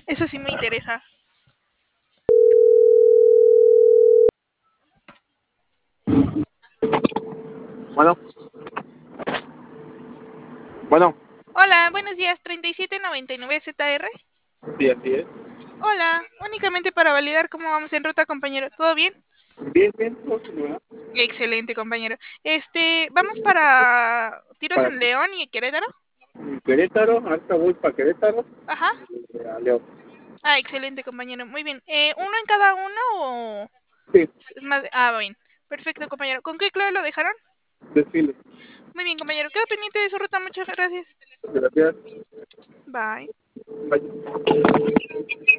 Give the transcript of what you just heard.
Eso sí me interesa. Bueno. Bueno. Hola, buenos días, 3799 ZR. Sí, así es. Hola, únicamente para validar cómo vamos en ruta, compañero. ¿Todo bien? Bien, bien, todo fenomenal. Excelente, compañero. Vamos para Tiros Para en León y Querétaro. Querétaro, ahorita voy para Querétaro, Ajá. a León. Ah, excelente, compañero. Muy bien. ¿Uno en cada uno o Sí, es más? Ah, bien. Perfecto, compañero. ¿Con qué clave lo dejaron? desfile. Muy bien, compañero. Quedo pendiente de su ruta. Muchas gracias. Gracias. Bye. Bye.